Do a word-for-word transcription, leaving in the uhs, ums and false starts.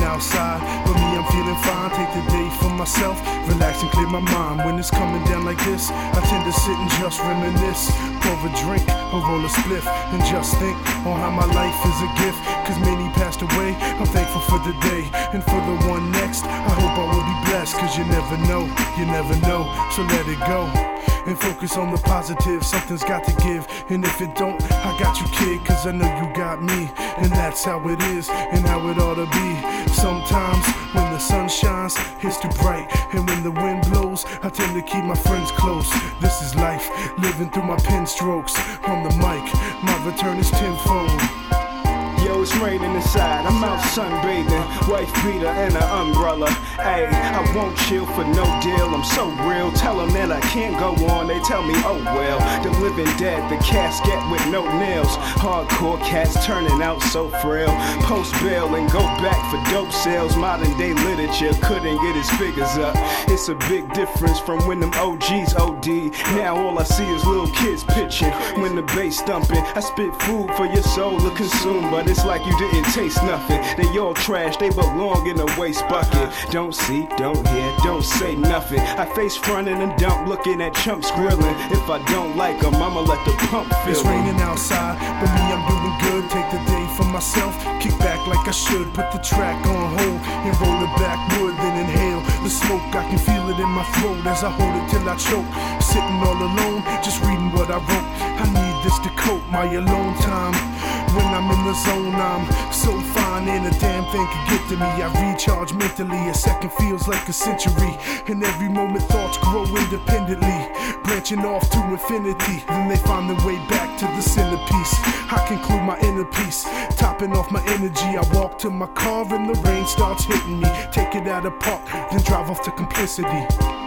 outside, but me, I'm feeling fine. Take the day for myself, relax and clear my mind. When it's coming down like this, I tend to sit and just reminisce. Pour a drink or roll a spliff and just think on how my life is a gift. Cause many passed away, I'm thankful for the day. And for the one next, I hope I will be blessed. Cause you never know, you never know, so let it go. And focus on the positive, something's got to give. And if it don't, I got you, kid, cause I know you got me. And that's how it is, and how it ought to be. Sometimes, when the sun shines, it's too bright. And when the wind blows, I tend to keep my friends close. This is life, living through my pen strokes. On the mic, my return is tenfold. Yo, it's raining inside, I'm out sunbathing. Wife beater and an umbrella. Ayy, I won't chill for no deal, I'm so real. Tell them that I can't go on, they tell me, oh well. The living dead, the casket with no nails. Hardcore cats turning out so frail. Post bail and go back for dope sales. Modern day literature couldn't get his figures up. It's a big difference from when them O Gs O D. Now all I see is little kids pitching. When the bass thumping, I spit food for your soul to consume, but it's like you didn't taste nothing. They all trash, they belong in a waste bucket. Don't see, don't hear, don't say nothing. I face frontin' and dump, looking at chumps grilling. If I don't like them, I'ma let the pump fill. It's raining outside, but me, I'm doing good. Take the day for myself, kick back like I should. Put the track on hold and roll it backward, then inhale the smoke. I can feel it in my throat as I hold it till I choke. Sitting all alone, just reading what I wrote. I need this to cope my alone time. When I'm in the zone, I'm so fine, and a damn thing can get to me. I recharge mentally, a second feels like a century. And every moment thoughts grow independently, branching off to infinity. Then they find their way back to the centerpiece. I conclude my inner peace, topping off my energy. I walk to my car and the rain starts hitting me. Take it out of park, then drive off to complicity.